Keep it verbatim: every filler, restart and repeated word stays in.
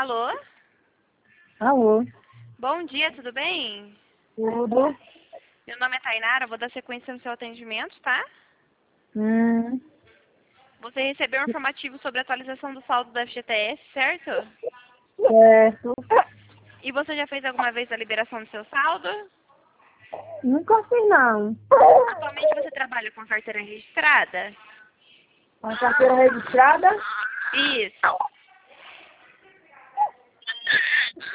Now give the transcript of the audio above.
Alô? Alô? Bom dia, tudo bem? Tudo? Meu nome é Tainara, vou dar sequência no seu atendimento, tá? Hum, Você recebeu um informativo sobre a atualização do saldo do F G T S, certo? certo. E você já fez alguma vez a liberação do seu saldo? Nunca fiz não. Atualmente você trabalha com a carteira registrada? A carteira registrada? Isso.